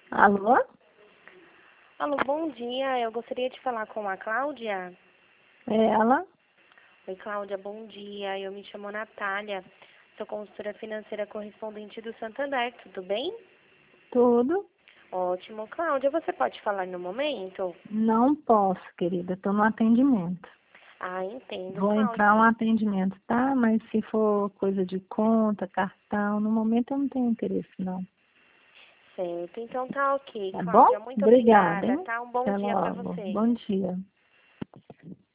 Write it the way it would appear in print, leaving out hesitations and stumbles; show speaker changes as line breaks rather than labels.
Alô?
Alô, bom dia. Eu gostaria de falar com a Cláudia.
É ela?
Oi, Cláudia, bom dia. Eu me chamo Natália. Sou consultora financeira correspondente do Santander. Tudo bem?
Tudo?
Ótimo. Cláudia, você pode falar no momento?
Não posso, querida. Estou no atendimento.
Ah, entendo,
Vou
Cláudia.
entrar um atendimento, tá? Mas se for coisa de conta, cartão, no momento eu não tenho interesse, não.
Certo. Então tá ok,
Tá bom?
Cláudia. Muito
Obrigada,
obrigada,
hein?
tá? Um bom
Até
dia para
logo.
você.
Bom dia.